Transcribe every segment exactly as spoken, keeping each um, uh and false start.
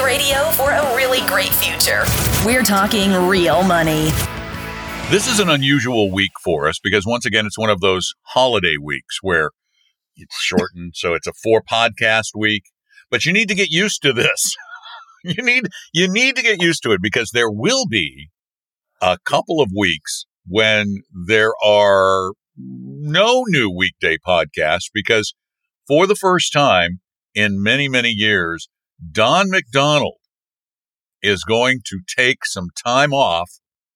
Radio for a really great future. We're talking real money. This is an unusual week for us because, once again, it's one of those holiday weeks where it's shortened, so it's a four podcast week. But you need to get used to this. you need you need to get used to it because there will be a couple of weeks when there are no new weekday podcasts because for the first time in many, many years, Don McDonald is going to take some time off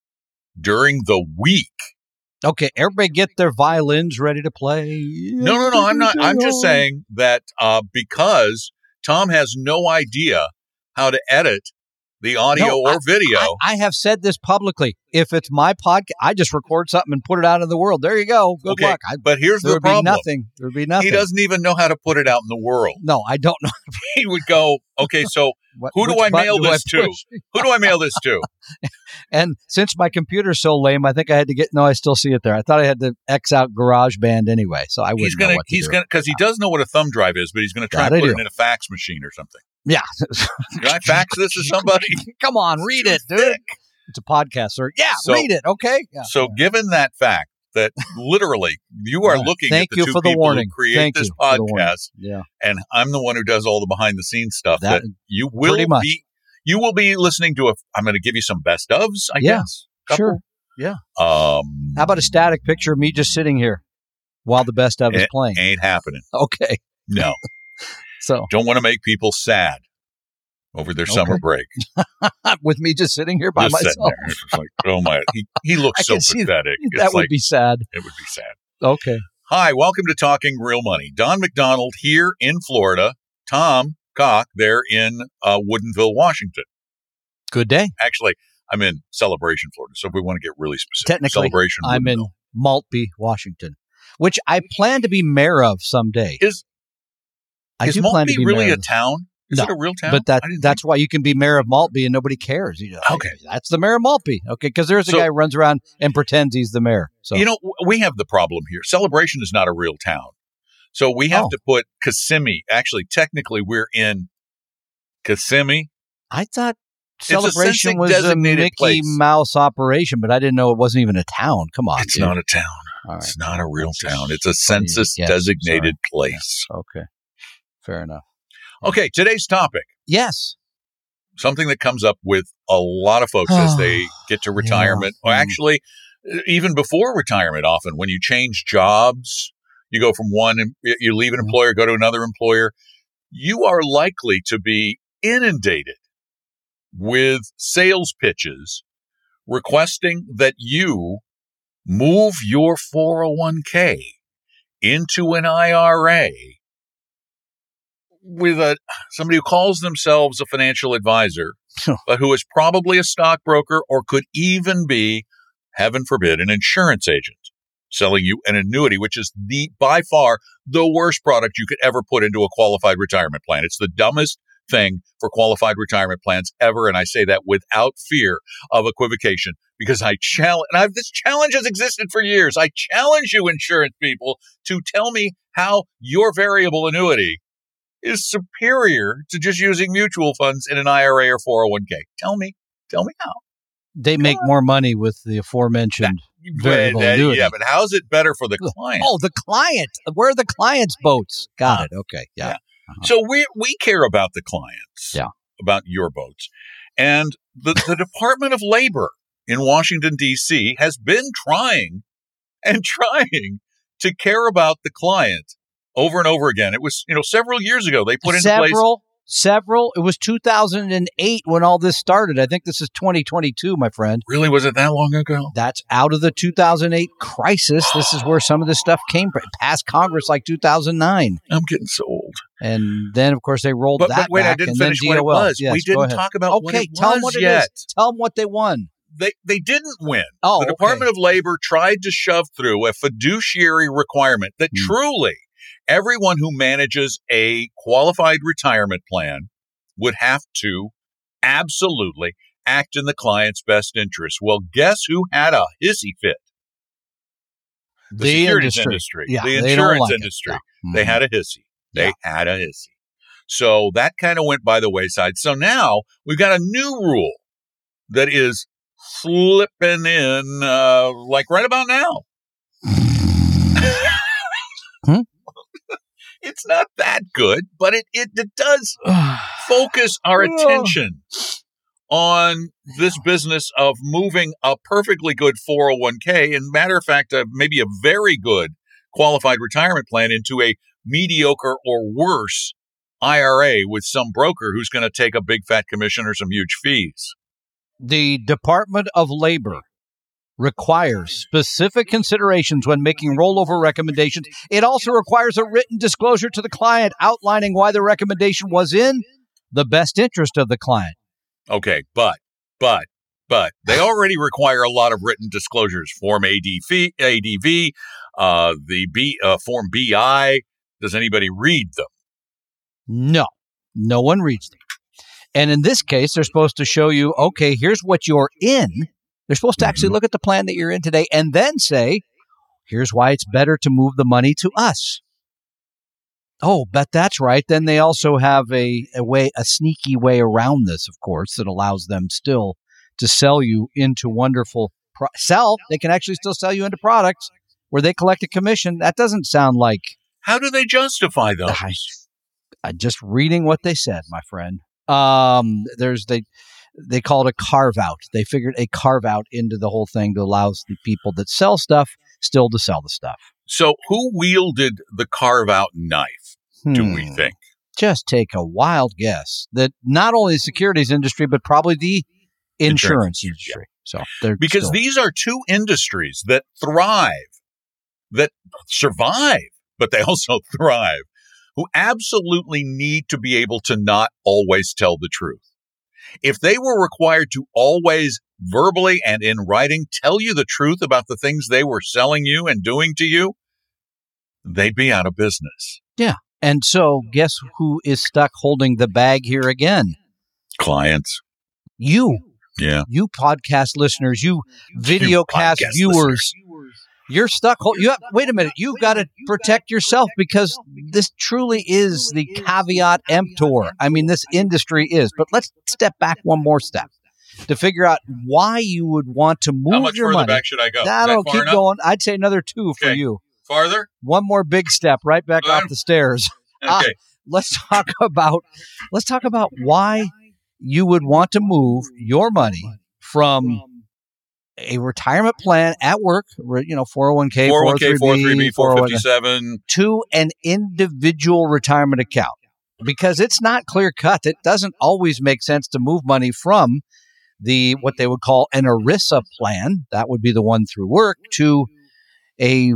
during the week. Okay, everybody get their violins ready to play. No, no, no, I'm not. I'm just saying that uh, because Tom has no idea how to edit the audio No, or I- video. I, I have said this publicly. If it's my podcast, I just record something and put it out in the world. There you go. Good okay, luck. I, but here's there the would be problem. nothing. There would be nothing. He doesn't even know how to put it out in the world. No, I don't know. He would go, okay, so What, who do which I button mail do I this to? push? Who do I mail this to? And since my computer's so lame, I think I had to get. No, I still see it there. I thought I had to X out GarageBand anyway, so I wouldn't He's gonna, know what to he's do. gonna, because he does know what a thumb drive is, but he's gonna try That and I put do. it in a fax machine or something. Yeah. Can I fax this to somebody? Come on, read it, dude. Thick. It's a podcast, sir. Yeah, So- read it. Okay. Yeah. So, given that fact that literally you are Yeah. looking Thank at the you two for the people warning. who create Thank this you for the warning. podcast, Yeah. and I'm the one who does all the behind the scenes stuff, that, That- you will pretty much. be you will be listening to a. I'm going to give you some best ofs, I Yeah, guess. Couple. Sure. Yeah. Um, How about a static picture of me just sitting here while the best of is it playing? ain't happening. Okay. No, So don't want to make people sad over their summer Okay. break. with me just sitting here by Just sitting myself, there. It's just like, oh my, he, he looks I so can see that. pathetic. that It's would like, be sad. it would be sad. Okay. Hi, welcome to Talking Real Money. Don McDonald here in Florida. Tom Cock there in uh, Woodinville, Washington. Good day. Actually, I'm in Celebration, Florida. So if we want to get really specific, Technically, Celebration. I'm in Woodinville. Maltby, Washington, which I plan to be mayor of someday. Is I is do plan to Maltby be really mayor a of- town? Is No, it a real town? But that I didn't that's why you can be mayor of Maltby and nobody cares. You know, Okay. that's the mayor of Maltby. Okay, because there's a So- guy who runs around and pretends he's the mayor. So think- you know, w- we have the problem here. Celebration is not a real town. So we have Oh. to put Kissimmee. Actually, technically, we're in Kissimmee. I thought a Celebration census was a designated Mickey place. Mouse operation, but I didn't know it wasn't even a town. Come on, It's dude. not a town. All right. It's not a real That's just town. It's a funny. census Yes, designated place. Okay, fair enough. Okay, today's topic, Yes. something that comes up with a lot of folks as they get to retirement, or Mm. actually even before retirement often. When you change jobs, you go from one, em- you leave an Mhm. employer, go to another employer, you are likely to be inundated with sales pitches requesting that you move your four oh one k into an I R A with a somebody who calls themselves a financial advisor, but who is probably a stockbroker or could even be, heaven forbid, an insurance agent selling you an annuity, which is the by far the worst product you could ever put into a qualified retirement plan. It's the dumbest thing for qualified retirement plans ever, and I say that without fear of equivocation because I challenge, and I've, this challenge has existed for years. I challenge you, insurance people, to tell me how your variable annuity is superior to just using mutual funds in an I R A or four oh one k. Tell me, tell me how. They make more money with the aforementioned variable But, uh, annuity. Yeah, but how's it better for the client? Oh, the client. Where are the client's boats? Got Uh, it. Okay. Yeah. yeah. So we we care about the clients, Yeah. about your boats. And the, the Department of Labor in Washington, D C has been trying and trying to care about the client over and over again. It was, you know, several years ago they put into place. Several, several. It was two thousand eight when all this started. I think this is twenty twenty-two, my friend. Really, was it that long ago? That's out of the two thousand eight crisis. This is where some of this stuff came from. It passed Congress like two thousand nine. I'm getting so old. And then, of course, they rolled But, that but wait, back. I didn't and then finish what it D O L. was. Yes, we go didn't ahead. talk about what Okay, it tell them was what yet. it is. Tell them what they won. They they didn't win. Oh, the okay. Department of Labor tried to shove through a fiduciary requirement that Hmm. truly everyone who manages a qualified retirement plan would have to absolutely act in the client's best interest. Well, guess who had a hissy fit? The, The securities industry. industry, Yeah, the they don't insurance like it. industry. Yeah. They Mhm. had a hissy. They Yeah. had a hissy. So that kind of went by the wayside. So now we've got a new rule that is slipping in uh, like right about now. Hmm? It's not that good, but it, it, it does focus our attention on this business of moving a perfectly good four oh one k, and matter of fact, uh, maybe a very good qualified retirement plan into a mediocre or worse I R A with some broker who's going to take a big fat commission or some huge fees. The Department of Labor requires specific considerations when making rollover recommendations. It also requires a written disclosure to the client outlining why the recommendation was in the best interest of the client. Okay, but, but, but they already require a lot of written disclosures. Form A D V, A D V, uh, the B, uh, Form B I. Does anybody read them? No, no one reads them. And in this case, they're supposed to show you, okay, here's what you're in. They're supposed to actually look at the plan that you're in today and then say, here's why it's better to move the money to us. Oh, but that's right. Then they also have a, a way, a sneaky way around this, of course, that allows them still to sell you into wonderful pro- sell. They can actually still sell you into products where they collect a commission. That doesn't sound like. How do they justify those? I, I just reading what they said, my friend. Um, there's they they call it a carve out. They figured a carve out into the whole thing that allows the people that sell stuff still to sell the stuff. So who wielded the carve out knife, Hmm. do we think? Just take a wild guess that not only the securities industry, but probably the insurance, Insurance, industry. So they're Because still, these are two industries that thrive, that survive, but they also thrive, who absolutely need to be able to not always tell the truth. If they were required to always verbally and in writing tell you the truth about the things they were selling you and doing to you, they'd be out of business. yeah. And so guess who is stuck holding the bag here again? Clients. You. Yeah. You podcast listeners, you video cast podcast viewers, listeners. you're stuck. Hold, you have, wait a minute. You've got to protect yourself because this truly is the caveat emptor. I mean, this industry is. But let's step back one more step to figure out why you would want to move How much your further money. back should I go? Is that That'll far keep enough? going. I'd say another two for Okay. you. Farther? One more big step right back Uh, off the stairs. Okay. Ah, let's talk about let's talk about why you would want to move your money from a retirement plan at work, re- you know, four oh one k, four oh one k, four oh three b, four four oh one k, fifty-seven. to an individual retirement account. Because it's not clear cut. It doesn't always make sense to move money from the what they would call an ERISA plan, that would be the one through work, to a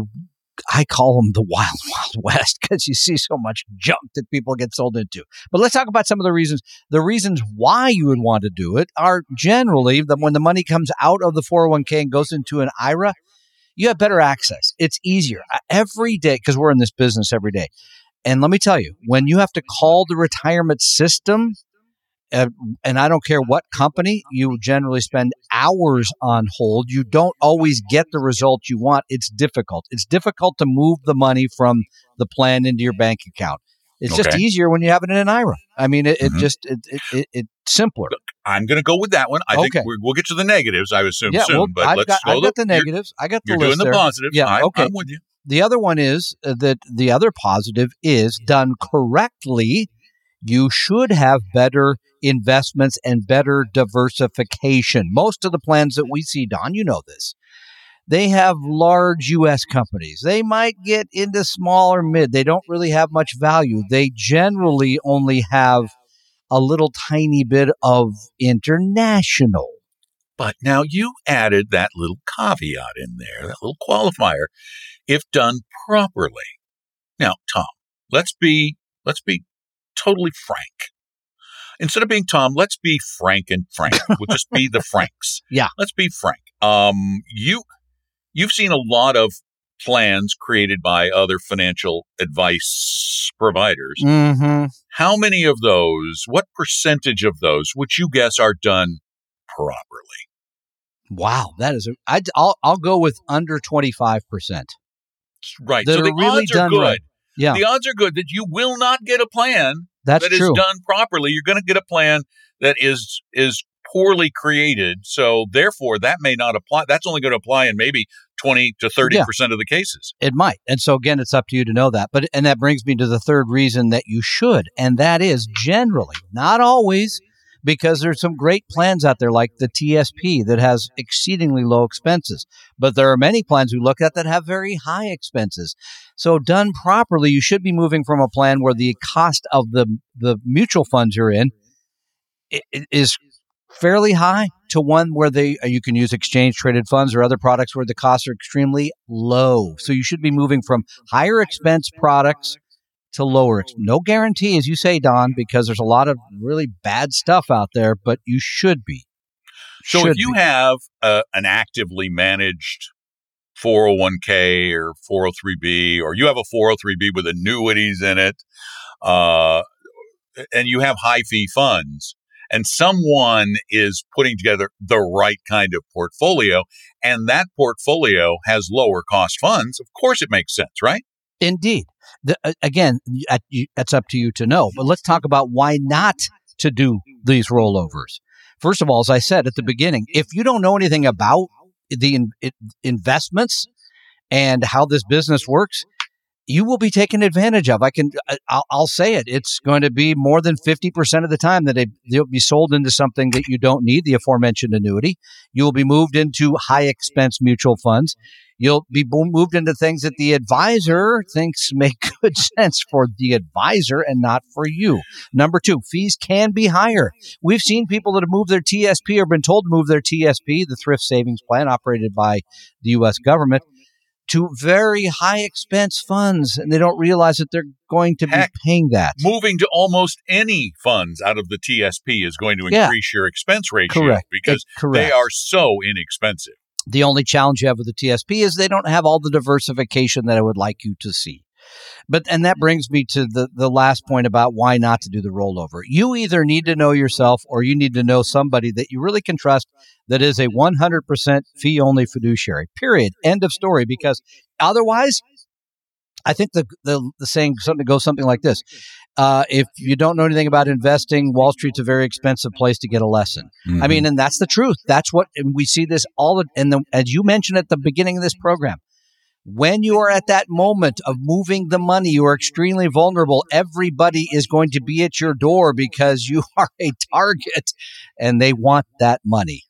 I call them the wild, wild west because you see so much junk that people get sold into. But let's talk about some of the reasons. The reasons why you would want to do it are generally that when the money comes out of the four oh one k and goes into an I R A, you have better access. It's easier every day because we're in this business every day. And let me tell you, when you have to call the retirement system, Uh, and I don't care what company, you generally spend hours on hold. You don't always get the result you want. It's difficult. It's difficult to move the money from the plan into your bank account. It's just Okay. easier when you have it in an I R A. I mean, it, Mhm. it just it, it, it it's simpler. I'm going to go with that one. I think Okay. we're, we'll get to the negatives, I assume, Yeah, soon. well, but I've let's got, go I've got the you're- negatives. I got the You're list doing the there. positives. Yeah, I, okay. I'm with you. The other one is uh, that the other positive is done correctly. You should have better investments and better diversification. Most of the plans that we see, Don, you know this, they have large U S companies. They might get into small or mid. They don't really have much value. They generally only have a little tiny bit of international. But now you added that little caveat in there, that little qualifier, if done properly. Now, Tom, let's be let's be totally frank. Instead of being Tom, let's be Frank and Frank. We'll just be the Franks. Yeah. Let's be frank. Um, you you've seen a lot of plans created by other financial advice providers. Mm-hmm. How many of those, what percentage of those would you guess are done properly? Wow, that is a. I'd, I'll I'll go with under twenty-five percent. Right. That So are the really odds are done good. right. Yeah. The odds are good that you will not get a plan That's that is true. done properly, you're going to get a plan that is is poorly created. So therefore, that may not apply. That's only going to apply in maybe twenty to thirty percent of the cases. It might. And so again, it's up to you to know that. But and that brings me to the third reason that you should, and that is generally, not always, because there's some great plans out there like the T S P that has exceedingly low expenses. But there are many plans we look at that have very high expenses. So done properly, you should be moving from a plan where the cost of the the mutual funds you're in is fairly high to one where they you can use exchange traded funds or other products where the costs are extremely low. So you should be moving from higher expense products to lower. No guarantee, as you say, Don, because there's a lot of really bad stuff out there, but you should be. So Should if you be. have uh, an actively managed four oh one k or four oh three b, or you have a four oh three b with annuities in it, uh, and you have high fee funds, and someone is putting together the right kind of portfolio, and that portfolio has lower cost funds, of course it makes sense, right? Indeed. The, uh, again, at, you, that's up to you to know. But let's talk about why not to do these rollovers. First of all, as I said at the beginning, if you don't know anything about the in, it, investments and how this business works, you will be taken advantage of. I can, I'll, I'll say it. It's going to be more than fifty percent of the time that it, you'll be sold into something that you don't need, the aforementioned annuity. You will be moved into high expense mutual funds. You'll be moved into things that the advisor thinks make good sense for the advisor and not for you. Number two, fees can be higher. We've seen people that have moved their T S P or been told to move their T S P, the Thrift Savings Plan operated by the U S government, to very high expense funds, and they don't realize that they're going to Heck, be paying that. Moving to almost any funds out of the T S P is going to Yeah. increase your expense ratio Correct. because It- correct. they are so inexpensive. The only challenge you have with the T S P is they don't have all the diversification that I would like you to see. But and that brings me to the, the last point about why not to do the rollover. You either need to know yourself or you need to know somebody that you really can trust that is a one hundred percent fee-only fiduciary, period. End of story. Because otherwise, I think the, the, the saying something goes something like this. Uh, if you don't know anything about investing, Wall Street's a very expensive place to get a lesson. Mm-hmm. I mean, and that's the truth. That's what and we see this all. The, and the, as you mentioned at the beginning of this program, when you are at that moment of moving the money, you are extremely vulnerable. Everybody is going to be at your door because you are a target and they want that money.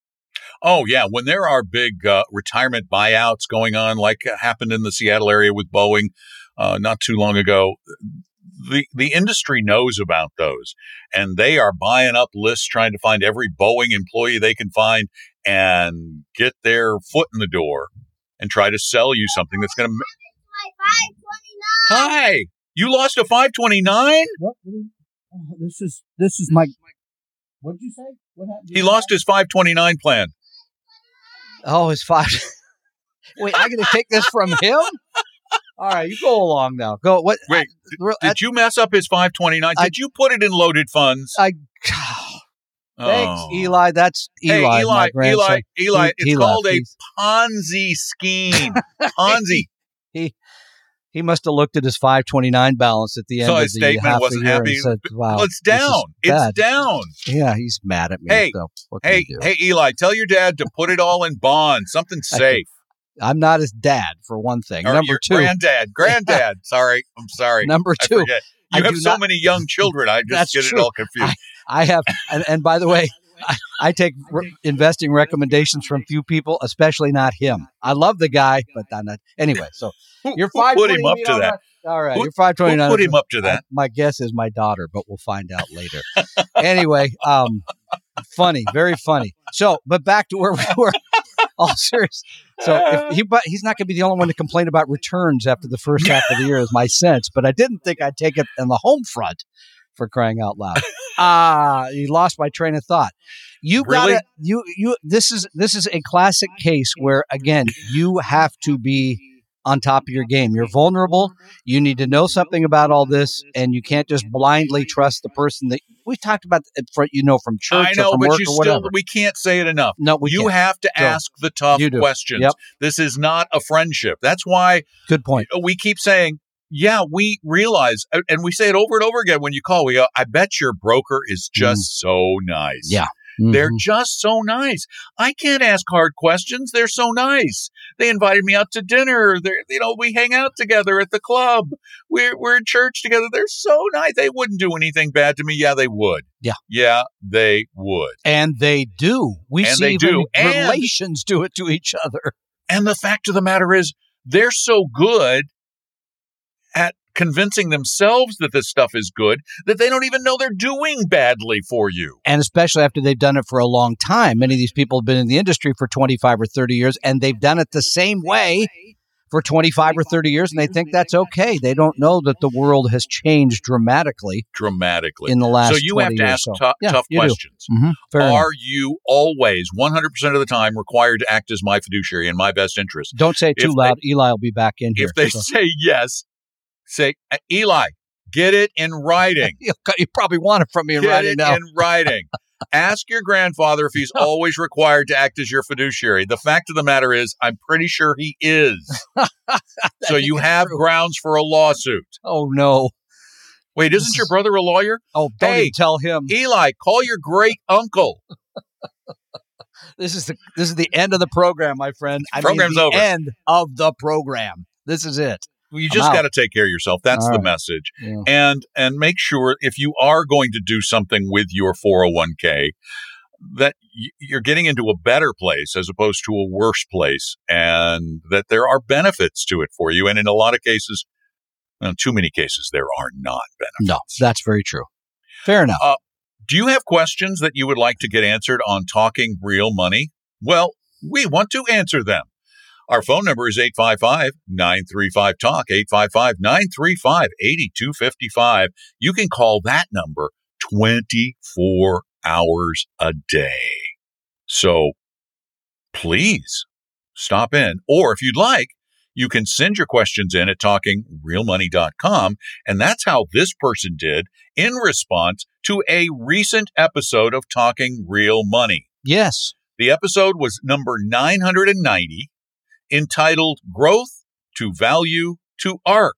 Oh, yeah. When there are big uh, retirement buyouts going on, like happened in the Seattle area with Boeing uh, not too long ago, the, the industry knows about those. And they are buying up lists, trying to find every Boeing employee they can find and get their foot in the door and try to sell you something that's going to. Ma- Hi, you lost a five twenty-nine? What? Oh, this is this is my. What did you say? What happened? He lost his five twenty-nine plan. Oh, his five. Wait, I'm going to take this from him? All right, you go along now. Go. What? Wait, I, did, did you mess up his five twenty-nine? Did I, you put it in loaded funds? I. Thanks, Oh. Eli. That's Eli. Hey, my Eli, grandson. Eli, Eli, He- it's he called left. a He's- Ponzi scheme. Ponzi. He he must have looked at his five twenty-nine balance at the end So of his the statement half wasn't a year happy. and said, "Wow, Well, it's this is down. It's bad." down. Yeah, he's mad at me. Hey, so what can Hey, you do? hey, Eli, tell your dad to put it all in bonds, something safe. I'm not his dad, for one thing. Or Number your two, granddad, granddad. Sorry, I'm sorry. number I two, forget. I You have do so not- many young children. I That's just get true. it all confused. I have, and, and by the way, I, I take re- investing recommendations from few people, especially not him. I love the guy, but I'm not. Anyway, so Who, you're who five. put him up to that? All right, Who- you're five twenty Who nine. put him up to that? My guess is my daughter, but we'll find out later. Anyway, um, funny, very funny. So, but back to where we were. All serious. So if he, but he's not going to be the only one to complain about returns after the first half of the year, is my sense. But I didn't think I'd take it on the home front, for crying out loud. Ah, you lost my train of thought. You Really? got you you. This is this is a classic case where again you have to be on top of your game. You're vulnerable. You need to know something about all this, and you can't just blindly trust the person that we talked about. It for, you know, from church I know, or from but work you or still, whatever. we can't say it enough. No, we you can't. have to So, ask the tough you do. questions. Yep. This is not a friendship. That's why Good point. we keep saying, yeah, we realize, and we say it over and over again when you call, we go, I bet your broker is just mm. so nice. Yeah. Mm-hmm. They're just so nice. I can't ask hard questions. They're so nice. They invited me out to dinner. They're, you know, we hang out together at the club. We're, we're in church together. They're so nice. They wouldn't do anything bad to me. Yeah, they would. Yeah. Yeah, they would. And they do. We and see they even do. relations and, do it to each other. And the fact of the matter is, they're so good at convincing themselves that this stuff is good that they don't even know they're doing badly for you. And especially after they've done it for a long time. Many of these people have been in the industry for twenty-five or thirty years, and they've done it the same way for twenty-five or thirty years, and they think that's okay. They don't know that the world has changed dramatically. Dramatically. In the last So you have to ask so. t- yeah, tough questions. Mm-hmm. Are enough. you always, one hundred percent of the time, required to act as my fiduciary in my best interest? Don't say it too if loud. They, Eli will be back in here. If they so. say yes, say, Eli, get it in writing. You probably want it from me in get writing it now. in writing. Ask your grandfather if he's always required to act as your fiduciary. The fact of the matter is, I'm pretty sure he is. So you have true. grounds for a lawsuit. Oh, no. Wait, isn't your brother a lawyer? Oh, don't hey, even tell him. Eli, call your great uncle. This is the this is the end of the program, my friend. I Program's mean, the over. End of the program. This is it. You just got to take care of yourself. That's All the right. message. Yeah. And and make sure if you are going to do something with your four oh one k, that y- you're getting into a better place as opposed to a worse place, and that there are benefits to it for you. And in a lot of cases, well, too many cases, there are not benefits. No, that's very true. Fair enough. Uh, do you have questions that you would like to get answered on Talking Real Money? Well, we want to answer them. Our phone number is eight five five, nine three five, talk, eight five five, nine three five, eight two five five. You can call that number twenty-four hours a day. So please stop in. Or if you'd like, you can send your questions in at talking real money dot com. And that's how this person did in response to a recent episode of Talking Real Money. Yes. The episode was number nine hundred ninety, entitled Growth to Value to ARK.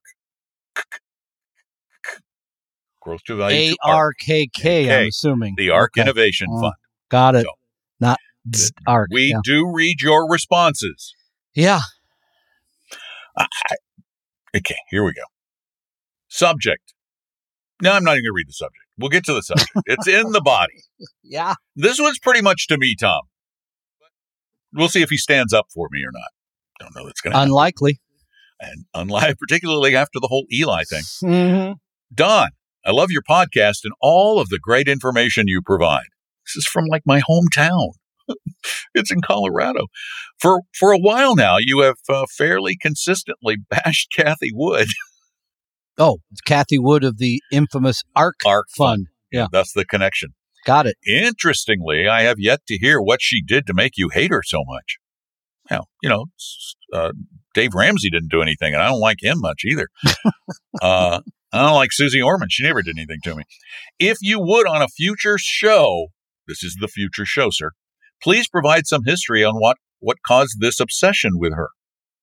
Growth to Value to A R K K, Okay. I'm assuming. The ARK Okay. Innovation Oh, Fund. Got it. So, Not ARK. We yeah. do read your responses. yeah. I, okay, here we go. Subject. No, I'm not even going to read the subject. We'll get to the subject. It's in the body. Yeah. This one's pretty much to me, Tom. We'll see if he stands up for me or not. Don't know that's going to happen. Unlikely. And unlike, particularly after the whole Eli thing. Mm-hmm. Don, I love your podcast and all of the great information you provide. This is from like my hometown. It's in Colorado. For for a while now, you have uh, fairly consistently bashed Kathy Wood. Oh, it's Kathy Wood of the infamous ARK, ARK Fund. Yeah. That's the connection. Got it. Interestingly, I have yet to hear what she did to make you hate her so much. Well, you know, uh, Dave Ramsey didn't do anything, and I don't like him much either. uh, I don't like Susie Orman. She never did anything to me. If you would, on a future show, this is the future show, sir, please provide some history on what, what caused this obsession with her.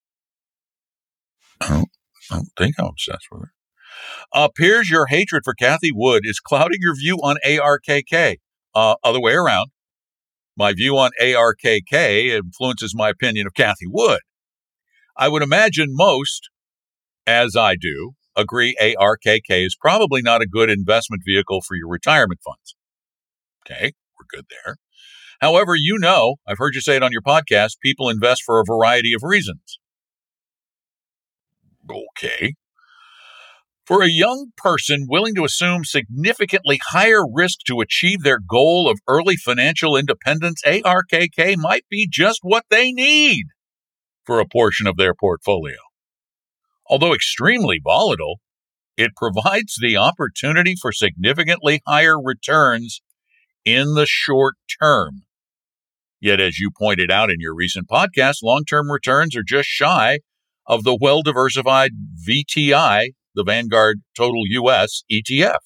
I don't, I don't think I'm obsessed with her. Appears your hatred for Kathy Wood is clouding your view on A R K K. Uh, other way around. My view on A R K K influences my opinion of Kathy Wood. I would imagine most, as I do, agree A R K K is probably not a good investment vehicle for your retirement funds. Okay, we're good there. However, you know, I've heard you say it on your podcast, people invest for a variety of reasons. Okay. For a young person willing to assume significantly higher risk to achieve their goal of early financial independence, A R K K might be just what they need for a portion of their portfolio. Although extremely volatile, it provides the opportunity for significantly higher returns in the short term. Yet, as you pointed out in your recent podcast, long-term returns are just shy of the well-diversified V T I, the Vanguard Total U S E T F.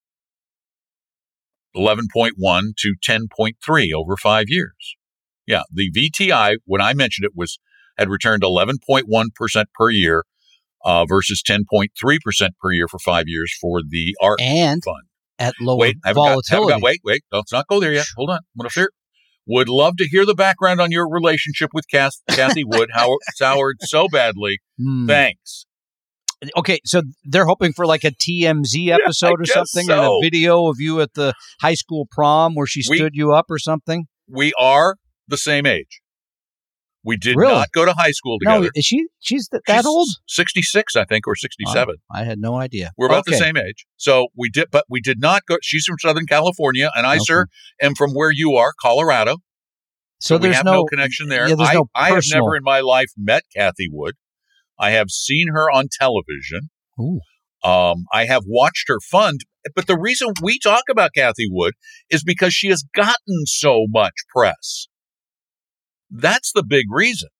eleven point one to ten point three over five years. Yeah, the V T I, when I mentioned it, was had returned eleven point one percent per year uh, versus ten point three percent per year for five years for the ARC and fund. At lower wait, haven't volatility. Got, haven't got, wait, wait, let's not go there yet. Hold on. I'm going to fear. Would love to hear the background on your relationship with Kath, Cathie Wood. How soured so badly. Hmm. Thanks. Okay, so they're hoping for like a T M Z episode yeah, or something, so. and a video of you at the high school prom where she stood we, you up or something. We are the same age. We did really? not go to high school together. No, is she? She's th- that she's old? sixty-six, I think, or sixty-seven. Oh, I had no idea. We're about okay. the same age. So we did, but we did not go. She's from Southern California, and I, okay. sir, am from where you are, Colorado. So, so there's we have no, no connection there. Yeah, there's I, no I have never in my life met Cathie Wood. I have seen her on television. Ooh. Um, I have watched her fund. But the reason we talk about Cathie Wood is because she has gotten so much press. That's the big reason.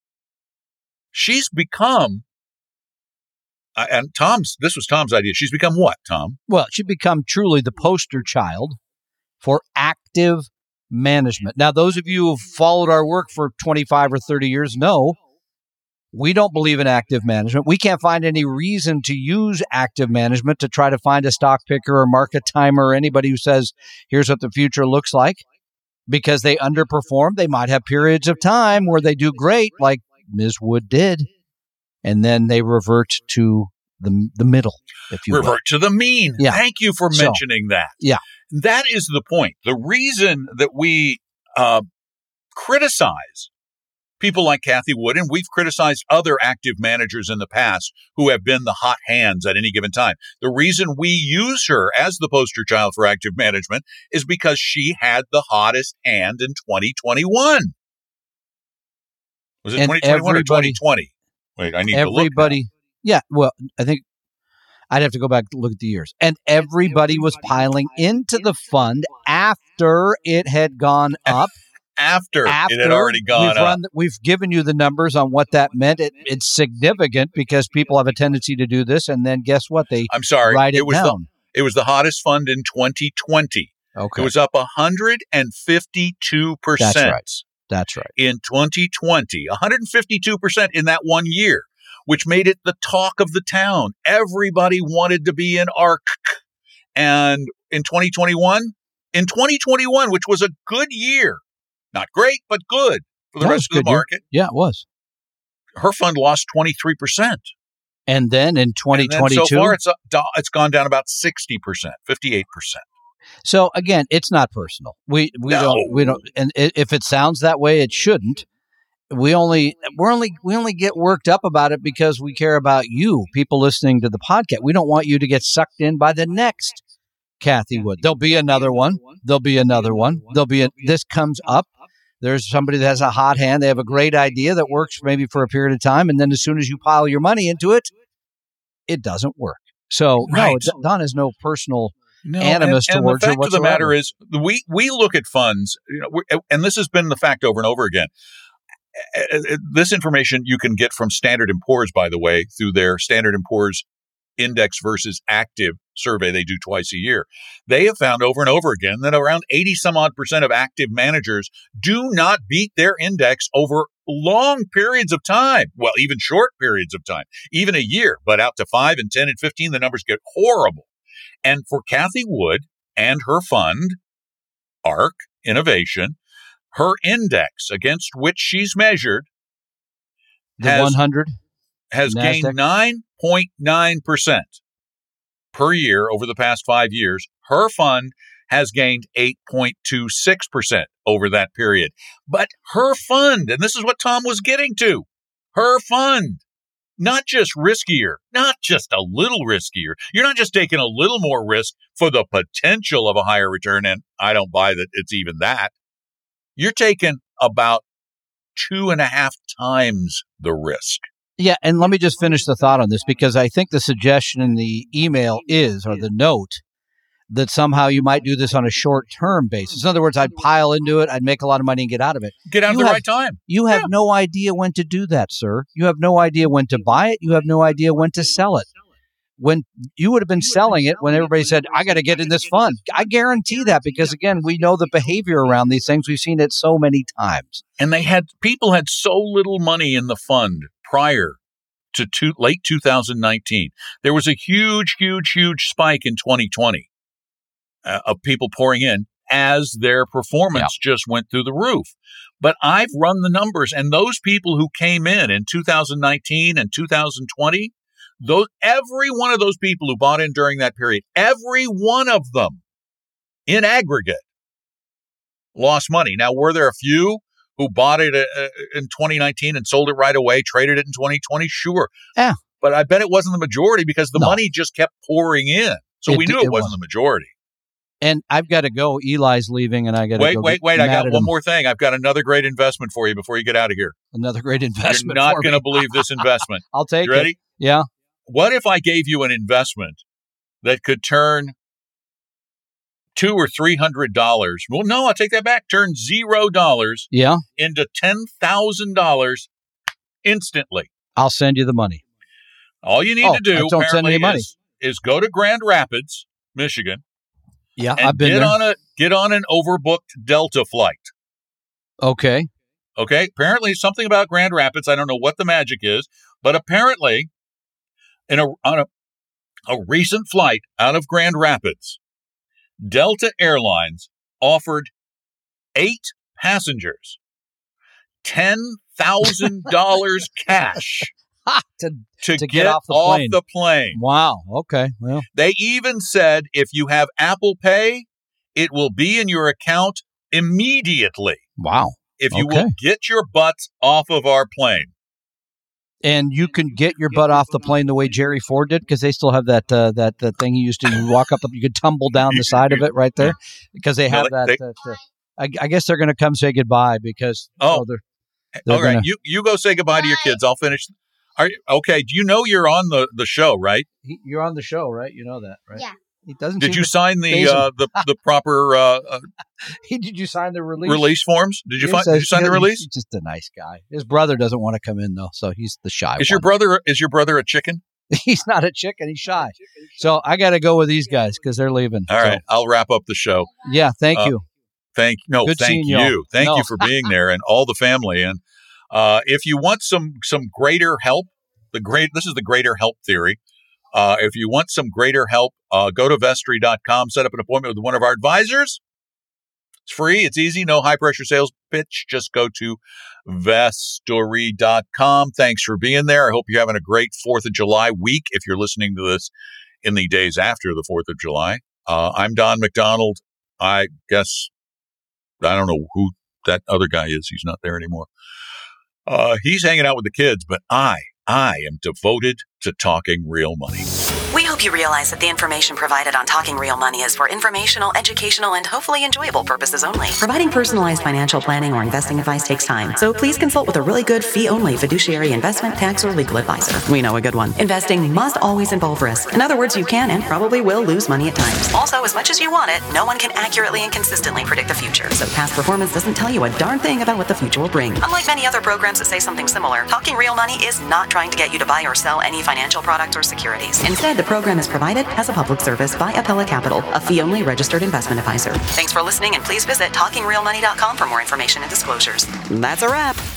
She's become, uh, and Tom's, this was Tom's idea. She's become what, Tom? Well, she's become truly the poster child for active management. Now, those of you who've followed our work for twenty-five or thirty years know we don't believe in active management. We can't find any reason to use active management to try to find a stock picker or market timer or anybody who says, here's what the future looks like, because they underperform. They might have periods of time where they do great, like Miz Wood did, and then they revert to the the middle, if you revert will. to the mean. Yeah. Thank you for So, mentioning that. Yeah. That is the point. The reason that we uh, criticize people like Cathie Wood, and we've criticized other active managers in the past who have been the hot hands at any given time. The reason we use her as the poster child for active management is because she had the hottest hand in twenty twenty-one. Was it And twenty twenty-one or twenty twenty? Wait, I need to look now. Everybody, yeah, well, I think I'd have to go back and look at the years. And everybody was piling into the fund after it had gone up. After, after it had already gone we've up. Run, we've given you the numbers on what that meant. It, it's significant because people have a tendency to do this, and then guess what? They I'm sorry, write it, it was down. The, it was the hottest fund in twenty twenty. Okay. It was up one hundred fifty-two percent. That's right. That's right. In twenty twenty, one hundred fifty-two percent in that one year, which made it the talk of the town. Everybody wanted to be in ARC. And in twenty twenty-one, in twenty twenty-one, which was a good year, not great, but good for the That rest of the market. Year. Yeah, it was. Her fund lost twenty-three percent. And then in twenty twenty-two, so far it's, up, it's gone down about sixty percent, fifty-eight percent. So again, it's not personal. We we no. don't we don't, and if it sounds that way, it shouldn't. We only we're only we only get worked up about it because we care about you, people listening to the podcast. We don't want you to get sucked in by the next Cathie Wood. There'll be another one. There'll be another one. There'll be a, this comes up. There's somebody that has a hot hand. They have a great idea that works maybe for a period of time, and then as soon as you pile your money into it, it doesn't work. So right. no, Don has no personal. No, animus and, and towards the fact her of the matter is, we we look at funds, you know, and this has been the fact over and over again. This information you can get from Standard and Poor's, by the way, through their Standard and Poor's Index versus Active survey they do twice a year. They have found over and over again that around eighty some odd percent of active managers do not beat their index over long periods of time. Well, even short periods of time, even a year, but out to five and ten and fifteen, the numbers get horrible. And for Cathie Wood and her fund, ARC Innovation, her index against which she's measured, the has, one hundred has NASDAQ. gained nine point nine percent per year over the past five years. Her fund has gained eight point two six percent over that period. But her fund, and this is what Tom was getting to, her fund, not just riskier, not just a little riskier. You're not just taking a little more risk for the potential of a higher return, and I don't buy that it's even that. You're taking about two and a half times the risk. Yeah, and let me just finish the thought on this, because I think the suggestion in the email is, or the note, that somehow you might do this on a short-term basis. In other words, I'd pile into it, I'd make a lot of money and get out of it. Get out at you the have, right time. You have yeah. no idea when to do that, sir. You have no idea when to buy it. You have no idea when to sell it. When you would have been selling it when everybody said, I got to get in this fund. I guarantee that, because, again, we know the behavior around these things. We've seen it so many times. And they had people had so little money in the fund prior to two, late two thousand nineteen. There was a huge, huge, huge spike in twenty twenty uh, of people pouring in as their performance yeah. just went through the roof. But I've run the numbers, and those people who came in in two thousand nineteen and two thousand twenty, those every one of those people who bought in during that period, every one of them in aggregate lost money. Now, were there a few who bought it uh, in twenty nineteen and sold it right away, traded it in twenty twenty? Sure. Yeah. But I bet it wasn't the majority because the no. money just kept pouring in. So it, we knew it, it wasn't was. the majority. And I've got to go. Eli's leaving, and I got to wait, go. Wait, wait, wait. I got one him. more thing. I've got another great investment for you before you get out of here. Another great investment. You're not going to believe this investment. I'll take you ready? it. Yeah. What if I gave you an investment that could turn two or three hundred dollars? Well, no, I'll take that back. Turn zero dollars yeah. into ten thousand dollars instantly. I'll send you the money. All you need oh, to do don't send any money. Is, is go to Grand Rapids, Michigan. Yeah, and I've been get there. on a get on an overbooked Delta flight. Okay. Okay. Apparently, something about Grand Rapids. I don't know what the magic is, but apparently, in a on a, a recent flight out of Grand Rapids, Delta Airlines offered eight passengers ten thousand dollars cash to, to, to get, get off the off plane. the plane. Wow. Okay. Well, they even said if you have Apple Pay, it will be in your account immediately. Wow. If you okay. will get your butts off of our plane. And you can get your butt off the plane the way Jerry Ford did, because they still have that uh, that that thing you used to you walk up, you could tumble down the side of it right there, because they have that. They, that uh, I, I guess they're going to come say goodbye because oh, oh, they're, they're all right. gonna, You you go say goodbye to your kids. I'll finish. Are you, okay? Do you know you're on the, the show, right? He, you're on the show, right? You know that, right? Yeah. He doesn't. Did you sign the uh, the the proper uh, uh, Did you sign the release release forms? Did you He find? says, Did you sign the release? He's just a nice guy. His brother doesn't want to come in though, so he's the shy. Is one. your brother? Is your brother a chicken? He's not a chicken. He's shy. So I got to go with these guys because they're leaving. All so, right, I'll wrap up the show. Yeah, thank uh, you. Thank no, Good thank you, y'all. thank no. you for being there and all the family. And uh, if you want some some greater help, the great this is the greater help theory. Uh, if you want some greater help, uh, go to Vestory dot com, set up an appointment with one of our advisors. It's free. It's easy. No high pressure sales pitch. Just go to Vestory dot com. Thanks for being there. I hope you're having a great fourth of July week if you're listening to this in the days after the fourth of July. Uh, I'm Don McDonald. I guess I don't know who that other guy is. He's not there anymore. Uh, he's hanging out with the kids, but I, I am devoted to talking real money. We hope you realize that the information provided on Talking Real Money is for informational, educational, and hopefully enjoyable purposes only. Providing personalized financial planning or investing advice takes time, so please consult with a really good fee-only fiduciary investment, tax, or legal advisor. We know a good one. Investing must always involve risk. In other words, you can and probably will lose money at times. Also, as much as you want it, no one can accurately and consistently predict the future, so past performance doesn't tell you a darn thing about what the future will bring. Unlike many other programs that say something similar, Talking Real Money is not trying to get you to buy or sell any financial products or securities. Instead, the program is provided as a public service by Apella Capital, a fee-only registered investment advisor. Thanks for listening, and please visit talking real money dot com for more information and disclosures. That's a wrap.